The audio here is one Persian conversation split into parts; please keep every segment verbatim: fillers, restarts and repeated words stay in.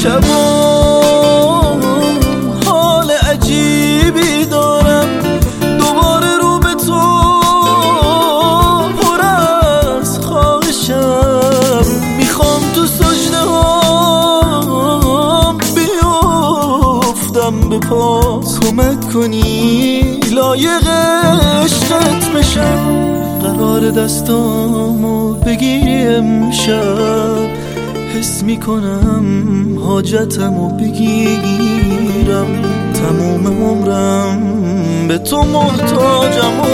شبا حال عجیبی دارم، دوباره رو به تو پر از خواهشم، میخوام تو سجده هام بیفتم به پاس، کمک کنی لایق عشقت بشم. قرار دستامو بگیری امشب، حس میکنم حاجتمو بگیرم، تموم عمرم به تو محتاجم و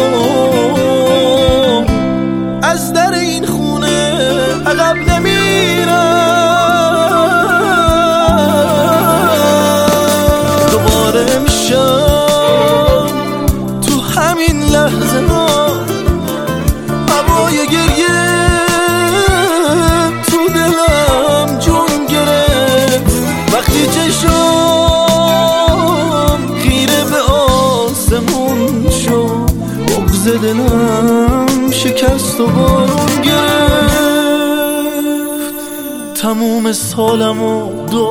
از در این خونه عقب نمیرم. دوباره امشب تو همین لحظه ها هوای گریه تو دلم جون گرفت، وقتی چشم خیره به آسمون شد، بغض دلم شکست و بارون گرفت. تموم سالمو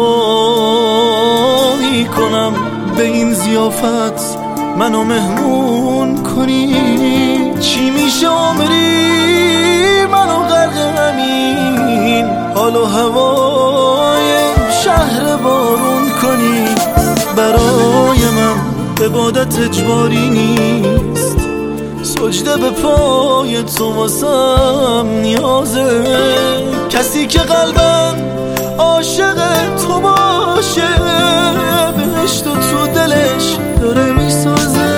دعا میکنم به این ضیافت منو مهمون کنی، چی میشه عمری منو غرق همین حال و هوای شهر بارون کنی. برای من عبادت اجباری نیست، سجده به پای تو واسم نیازه، کسی که قلبم عاشق تو باشه، بهشت تو دلش داره میسازه.